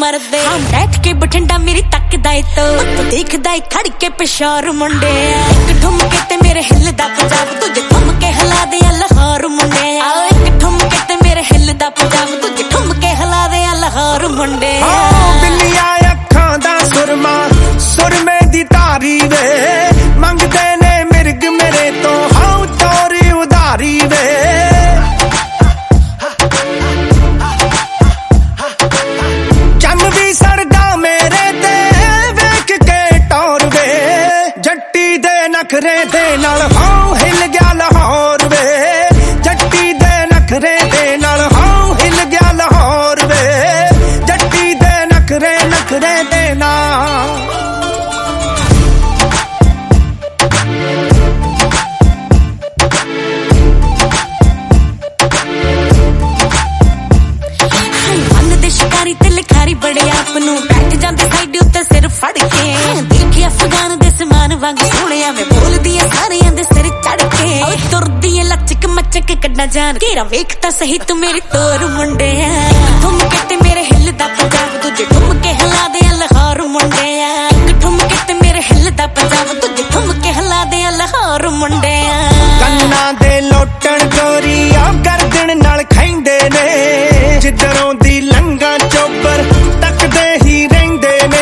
मरदे बैठ के बठिंडा मेरी तकदा ए तो देखदा ए खड़ के पिशार मुंडे एक ठुमके ते मेरे हिलदा पंजाब तुझे ठुमके हिला दे लाहौर मुंडे एक ठुमके ते मेरे हिलदा पंजाब तुझे ठुमके हिला दे लाहौर मुंडे बिल्लियां अखां दा सुरमा सुरमे दी तारी वे मंगदे ने मिर्ग मेरे तो हाउ तोरी उधारी वे नखरे दे नाल हां हिल गया लाहौर वे जट्टी दे नखरे दे नाल हां हिल गया लाहौर वे जट्टी दे नखरे दे नाल मन दे शिकारी ते लिखारी बड़े आप नूं बैठ जांदे साइड उत्ते सिर फड़ के देखी अफगान दे समान वांग सोहणिया मैं बोलदी ऐ सारियां दे सिर चढ़ के तुरदी ऐ लचक मचक कड्डा जान घेरा वेखता सही तू मेरी तोर मुंडे ठुमके ते मेरे हिलदा पंजाब तुझे ठुमके हिला दे लाहौर मुंडे एक ठुमके ते मेरे हिलदा पंजाब तुझे ठुमके हिला दे लाहौर मुंडे कन्ना दे लोटण गोरी आ गर्दन नाल खैंदे ने जिधरों दी लंगा चोबर तकदे ही रहिंदे ने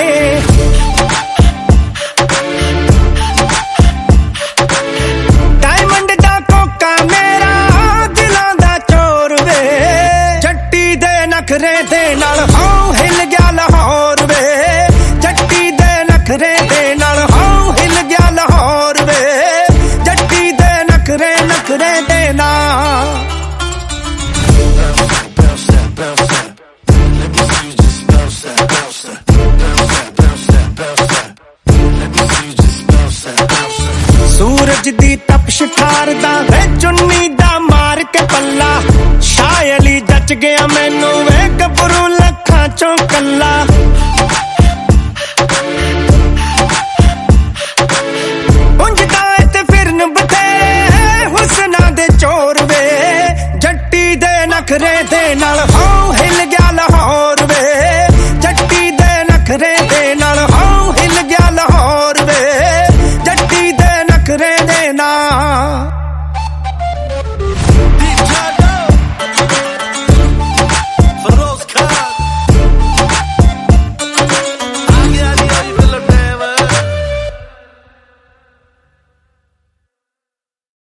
डायमंड दा कोका मेरा दिलां दा चोर वे जट्टी दे नखरे दे नाल हां हिल गया लाहौर वे जट्टी दे नखरे दे नाल हां हिल गया लाहौर वे जट्टी दे नखरे दे नाल सूरज दी तपश ठारदा वे चुन्नी दा मार के पल्ला शायली जच गया मैनू वे गबरू लखां चों कल्ला उंजदा ते फिरन बतेरे हुस्ना दे चोर वे जट्टी दे नखरे दे नाल हां हिल गया लाहौर वे जट्टी दे नखरे दे नाल हां हिल गया लाहौर वे जट्टी दे नखरे दे नाल